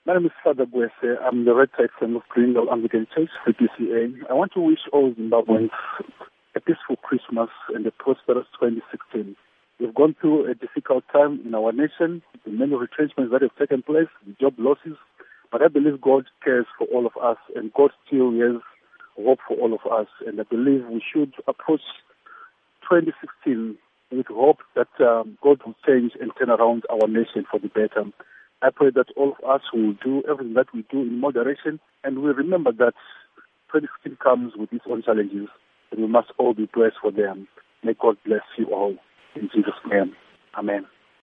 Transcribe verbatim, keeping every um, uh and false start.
My name is Father Gwese. I'm the Red Side Son of Greenville Anglican Church, C P C A. I want to wish all Zimbabweans a peaceful Christmas and a prosperous twenty sixteen. We've gone through a difficult time in our nation, the many retrenchments that have taken place, the job losses, but I believe God cares for all of us, and God still has hope for all of us. And I believe we should approach twenty sixteen with hope that um, God will change and turn around our nation for the better. I pray that all of us will do everything that we do in moderation, and we remember that twenty sixteen comes with its own challenges, and we must all be blessed for them. May God bless you all. In Jesus' name, amen.